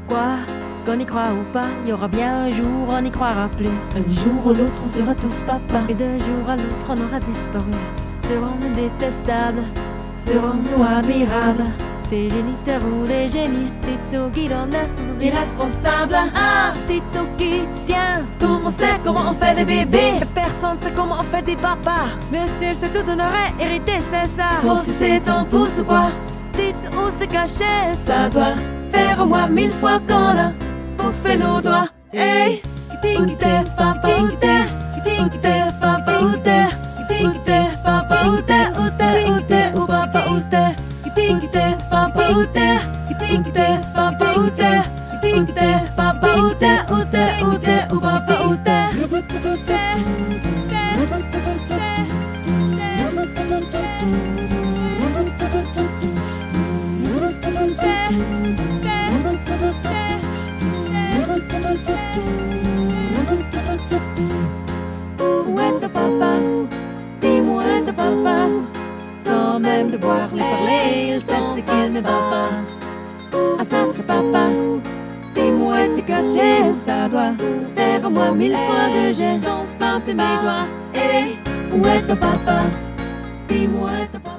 Quoi qu'on y croit ou pas, il y aura bien un jour, on n'y croira plus. Un jour ou l'autre, on sera tous papa. Et d'un jour à l'autre, on aura disparu. Serons-nous détestables? Serons-nous admirables? Des géniteurs ou des génies? Dites-nous qui l'on est sans irresponsables. Ah, dites-nous qui tient. Tout le monde sait comment on fait des bébés, mais personne sait comment on fait des papas. Monsieur, c'est tout, on aurait hérité, c'est ça. Pour si c'est ton pouce ou quoi? Dites où c'est caché, ça doit faire au moins 1000 fois qu'on l'a bouffé nos doigts. Hey, où t'es, papa, où t'es? Où t'es, papa, où t'es? Où t'es, papa, où t'es? Où t'es, où t'es, où papa, où t'es? Où t'es, papa, où t'es? Où t'es, papa, où t'es? Où t'es, papa, où t'es? Où t'es, où t'es, où papa, où t'es? Où est ton papa? Dis-moi où est ton papa? Sans même devoir lui parler, il sait ce qu'il ne va pas. Ah, sacré papa, dis-moi où t'es caché, ça doit faire au moins 1000 fois que j'ai tombé mes doigts. Hey, où est ton papa? Dis-moi où est ton papa?